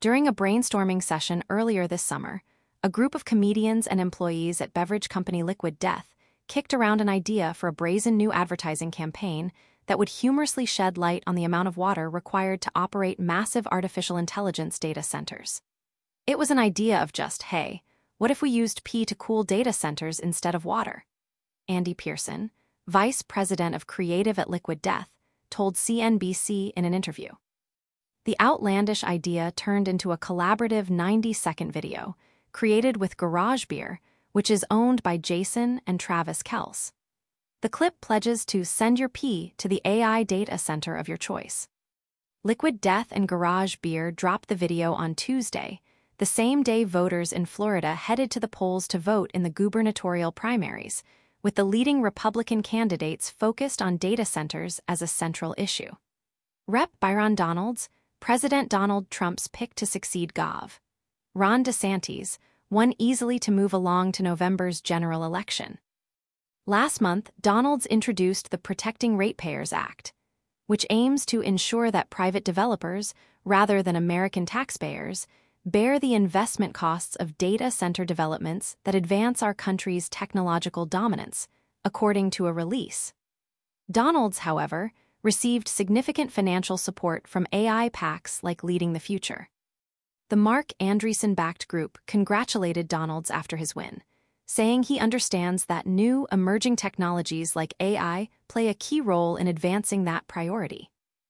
During a brainstorming session earlier this summer, a group of comedians and employees at beverage company Liquid Death kicked around an idea for a brazen new advertising campaign that would humorously shed light on the amount of water required to operate massive artificial intelligence data centers. It was an idea of just, hey, what if we used pee to cool data centers instead of water? Andy Pearson, vice president of creative at Liquid Death, told CNBC in an interview. The outlandish idea turned into a collaborative 90-second video created with GarageBeer, which is owned by Jason and Travis Kelce. The clip pledges to send your pee to the AI data center of your choice. Liquid Death and GarageBeer dropped the video on Tuesday, the same day voters in Florida headed to the polls to vote in the gubernatorial primaries, with the leading Republican candidates focused on data centers as a central issue. Rep. Byron Donalds, President Donald Trump's pick to succeed Gov. Ron DeSantis, won easily to move along to November's general election. Last month, Donalds introduced the Protecting Ratepayers Act, which aims to ensure that private developers, rather than American taxpayers, bear the investment costs of data center developments that advance our country's technological dominance, according to a release. Donalds, however, received significant financial support from AI PACs like Leading the Future. The Mark Andreessen-backed group congratulated Donalds after his win, saying he understands that new, emerging technologies like AI play a key role in advancing that priority.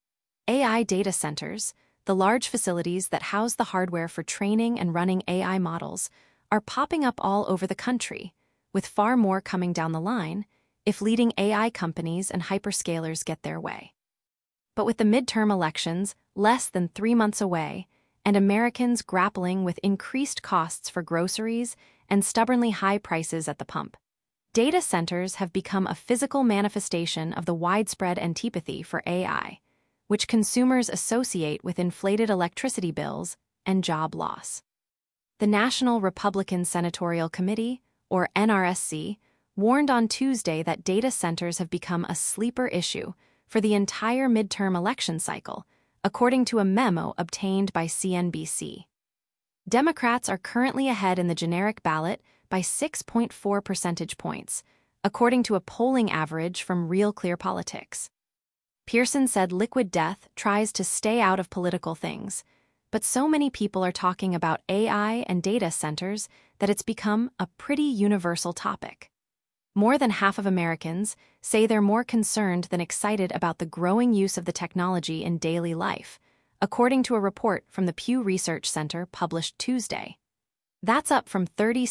AI data centers, the large facilities that house the hardware for training and running AI models, are popping up all over the country, with far more coming down the line if leading AI companies and hyperscalers get their way. But with the midterm elections less than 3 months away, and Americans grappling with increased costs for groceries and stubbornly high prices at the pump, data centers have become a physical manifestation of the widespread antipathy for AI, which consumers associate with inflated electricity bills and job loss. The National Republican Senatorial Committee, or NRSC, warned on Tuesday that data centers have become a sleeper issue for the entire midterm election cycle, according to a memo obtained by CNBC. Democrats are currently ahead in the generic ballot by 6.4 percentage points, according to a polling average from Real Clear Politics. Pearson said Liquid Death tries to stay out of political things, but so many people are talking about AI and data centers that it's become a pretty universal topic. More than half of Americans say they're more concerned than excited about the growing use of the technology in daily life, according to a report from the Pew Research Center published Tuesday. That's up from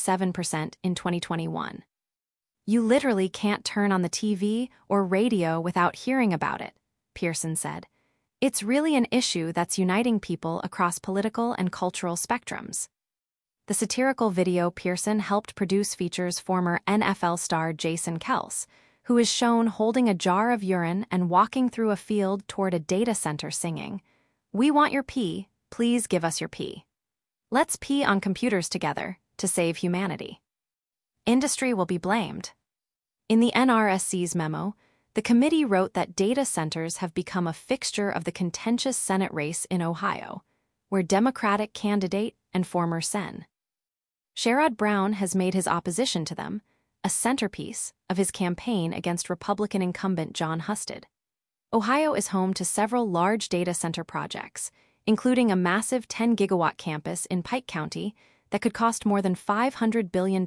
37% in 2021. You literally can't turn on the TV or radio without hearing about it, Pearson said. It's really an issue that's uniting people across political and cultural spectrums. The satirical video Pearson helped produce features former NFL star Jason Kelce, who is shown holding a jar of urine and walking through a field toward a data center singing, "We want your pee, please give us your pee. Let's pee on computers together to save humanity." Industry will be blamed. In the NRSC's memo, the committee wrote that data centers have become a fixture of the contentious Senate race in Ohio, where Democratic candidate and former Sen. Sherrod Brown has made his opposition to them a centerpiece of his campaign against Republican incumbent Jon Husted. Ohio is home to several large data center projects, including a massive 10-gigawatt campus in Pike County that could cost more than $500 billion,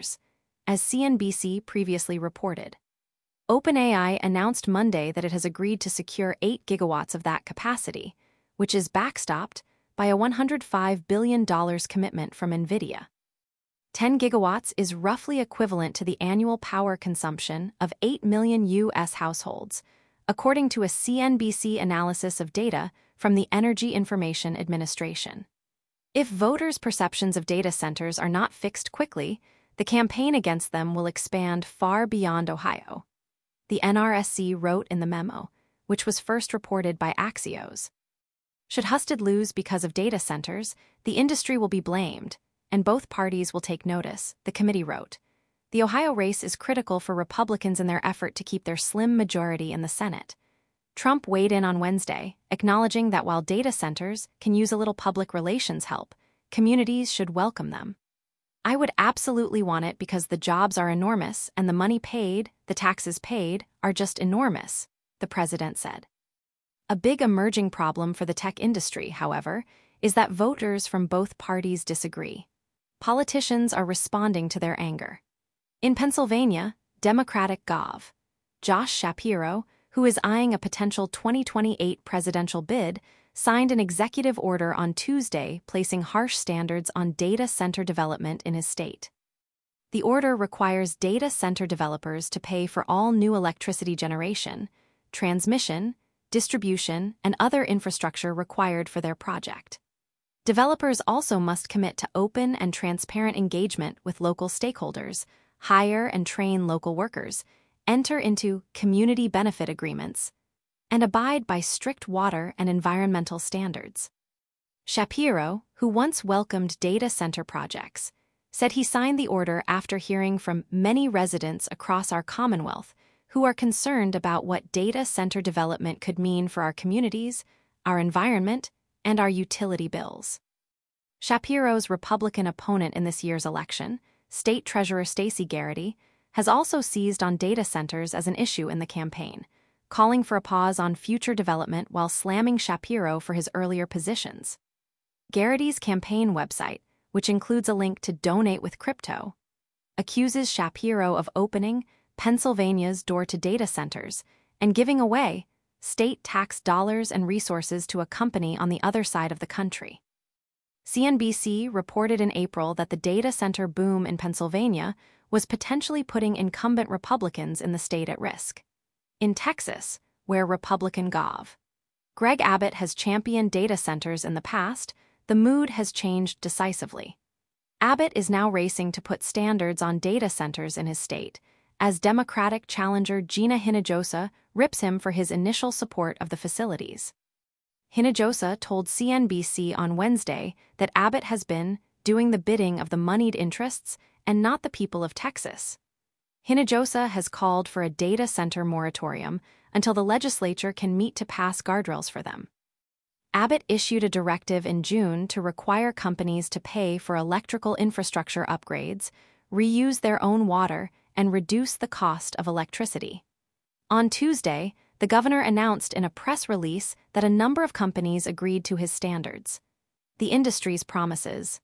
as CNBC previously reported. OpenAI announced Monday that it has agreed to secure 8 gigawatts of that capacity, which is backstopped by a $105 billion commitment from NVIDIA. 10 gigawatts is roughly equivalent to the annual power consumption of 8 million U.S. households, according to a CNBC analysis of data from the Energy Information Administration. If voters' perceptions of data centers are not fixed quickly, the campaign against them will expand far beyond Ohio. The NRSC wrote in the memo, which was first reported by Axios. Should Husted lose because of data centers, the industry will be blamed, and both parties will take notice, the committee wrote. The Ohio race is critical for Republicans in their effort to keep their slim majority in the Senate. Trump weighed in on Wednesday, acknowledging that while data centers can use a little public relations help, communities should welcome them. "I would absolutely want it because the jobs are enormous and the money paid, the taxes paid, are just enormous," the president said. A big emerging problem for the tech industry, however, is that voters from both parties disagree. Politicians are responding to their anger. In Pennsylvania, Democratic Gov. Josh Shapiro, who is eyeing a potential 2028 presidential bid, signed an executive order on Tuesday placing harsh standards on data center development in his state. The order requires data center developers to pay for all new electricity generation, transmission, distribution, and other infrastructure required for their project. Developers also must commit to open and transparent engagement with local stakeholders, hire and train local workers, enter into community benefit agreements, and abide by strict water and environmental standards. Shapiro, who once welcomed data center projects, said he signed the order after hearing from many residents across our Commonwealth who are concerned about what data center development could mean for our communities, our environment, and our utility bills. Shapiro's Republican opponent in this year's election, State Treasurer Stacey Garrity, has also seized on data centers as an issue in the campaign, calling for a pause on future development while slamming Shapiro for his earlier positions. Garrity's campaign website, which includes a link to donate with crypto, accuses Shapiro of opening Pennsylvania's door to data centers and giving away state tax dollars and resources to a company on the other side of the country. CNBC reported in April that the data center boom in Pennsylvania was potentially putting incumbent Republicans in the state at risk. In Texas, where Republican Gov. Greg Abbott has championed data centers in the past, the mood has changed decisively. Abbott is now racing to put standards on data centers in his state, as Democratic challenger Gina Hinojosa rips him for his initial support of the facilities. Hinojosa told CNBC on Wednesday that Abbott has been doing the bidding of the moneyed interests and not the people of Texas. Hinojosa has called for a data center moratorium until the legislature can meet to pass guardrails for them. Abbott issued a directive in June to require companies to pay for electrical infrastructure upgrades, reuse their own water, and reduce the cost of electricity. On Tuesday, the governor announced in a press release that a number of companies agreed to his standards. The industry's promises.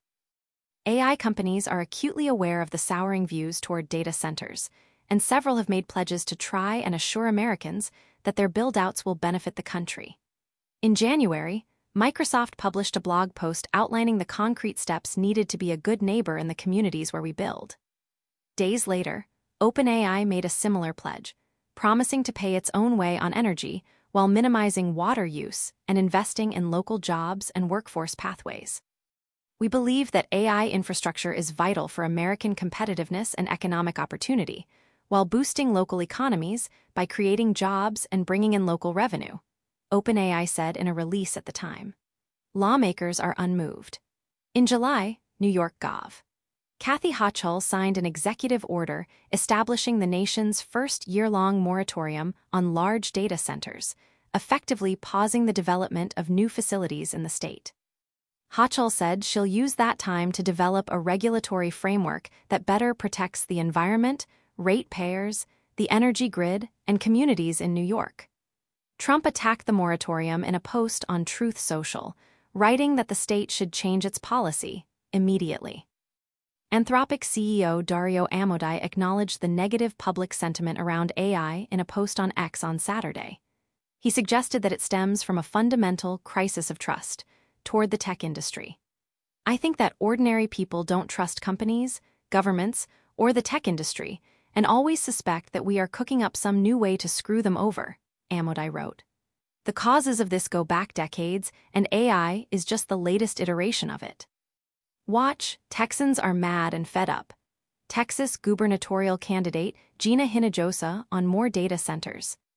AI companies are acutely aware of the souring views toward data centers, and several have made pledges to try and assure Americans that their build-outs will benefit the country. In January, Microsoft published a blog post outlining the concrete steps needed to be a good neighbor in the communities where we build. Days later, OpenAI made a similar pledge, promising to pay its own way on energy while minimizing water use and investing in local jobs and workforce pathways. "We believe that AI infrastructure is vital for American competitiveness and economic opportunity, while boosting local economies by creating jobs and bringing in local revenue," OpenAI said in a release at the time. Lawmakers are unmoved. In July, New York Gov. Kathy Hochul signed an executive order establishing the nation's first year-long moratorium on large data centers, effectively pausing the development of new facilities in the state. Hochul said she'll use that time to develop a regulatory framework that better protects the environment, ratepayers, the energy grid, and communities in New York. Trump attacked the moratorium in a post on Truth Social, writing that the state should change its policy immediately. Anthropic CEO Dario Amodei acknowledged the negative public sentiment around AI in a post on X on Saturday. He suggested that it stems from a fundamental crisis of trust toward the tech industry. "I think that ordinary people don't trust companies, governments, or the tech industry, and always suspect that we are cooking up some new way to screw them over," Amodei wrote. "The causes of this go back decades, and AI is just the latest iteration of it." Watch, Texans are mad and fed up. Texas gubernatorial candidate Gina Hinojosa on more data centers.